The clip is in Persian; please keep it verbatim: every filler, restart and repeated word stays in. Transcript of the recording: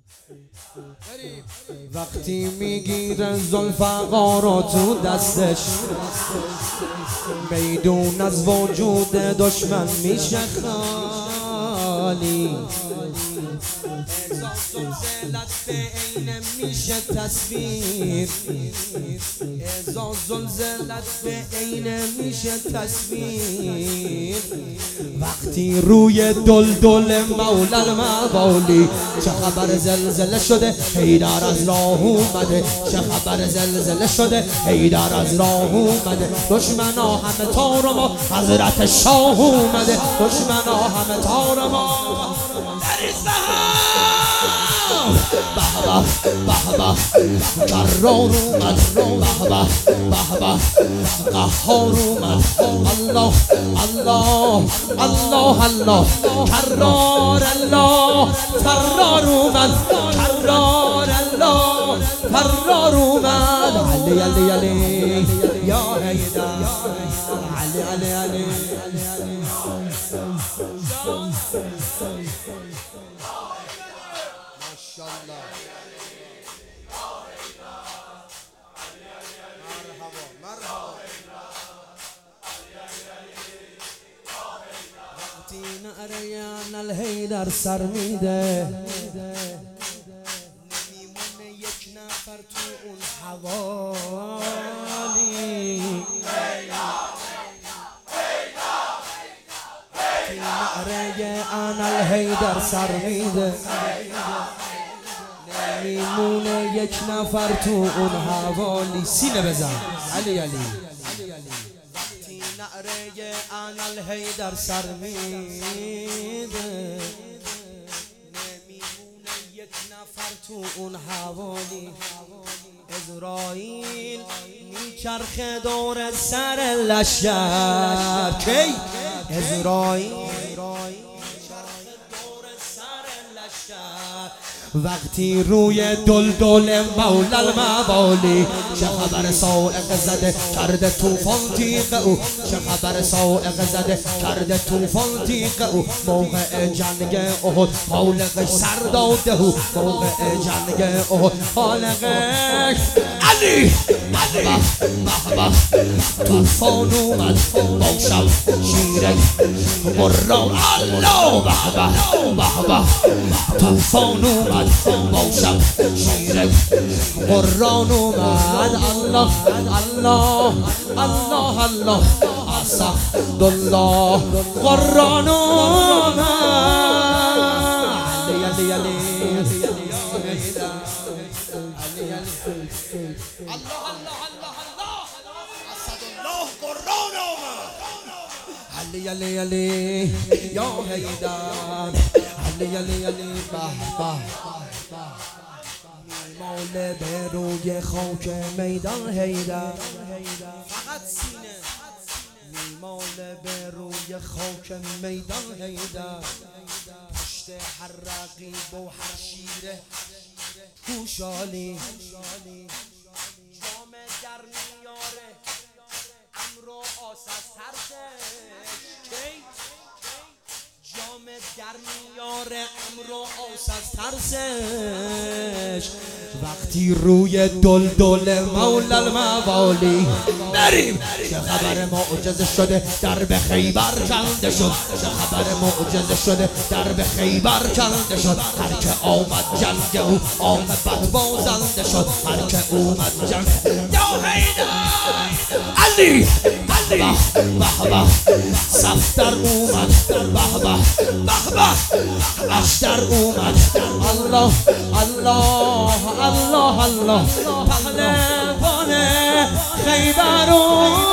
وقتی میگیره ذوالفقار تو دستش، میدون از وجود دشمن میشه خالی. زلزلت به عین میشه تصویر، اعزاز زلزلت به عین میشه تصویر. وقتی روی دلدل مولا الموالی، چه خبر زلزله شده حیدر از راه اومده، چه خبر زلزله شده حیدر از راه اومده. دشمنا همه تار ما حضرت شاه اومده، دشمنا همه تار ما در بابا بابا قرار اومد، بابا بابا قهار اومد. الله الله الله الله قرار الله قرار اومد، قرار الله قرار اومد. علی علی علی یا حیدر، علی علی علی نعره الحیدر سر میده، نمیمونه یک نفر تو اون حوالی. نعره الحیدر سر میده، نمیمونه یک نفر تو اون حوالی. سینه بزن علی علی. نعره انا الحیدر سر میده، نمیمونه یک نفر تو اون حوالی. اسرائیل میچرخه دور سر لشکر، کی اسرائیل میچرخه دور سر لشکر. وقتی روی دلدل مولا الموالی، چه خبر سائق زده کرده توفان تیغ او، چه خبر سائق زده کرده توفان تیغ او. موقع جنگ احد خالقش سر داده او، موقع جنگ احد خالقش علی بابا بابا توفان اومد با شب شیره برام. الله بابا بابا توفان اومد با شب شیره قرآن اومد. الله الله الله الله اسدالله قرآن اومد. علی علی علی الله الله الله الله اسدالله قرآن اومد. علی علی علی یا حیدر، علی علی علی به به. میماله به روی خاک میدان حیدر، فقط سینه. میماله به روی خاک میدان حیدر، پشت هر رقیب و هر شیره خوشحالی. جام در میاره امر و آس از ترسش، جام در میاره امر و آس از ترسش. وقتی روی دلدل مولا الموالی بریم، چه خبر معجزه شده در به خیبر کنده شد، چه خبر معجزه شده در به خیبر کنده شد. هر که آمد جنگ او عاقبت بازنده شد، هر که اومد جنگ یا حیدر علی بابا بابا صفدر اومد، بابا بابا اشتر اومد. الله الله الله الله پهلوان خیبر اومد.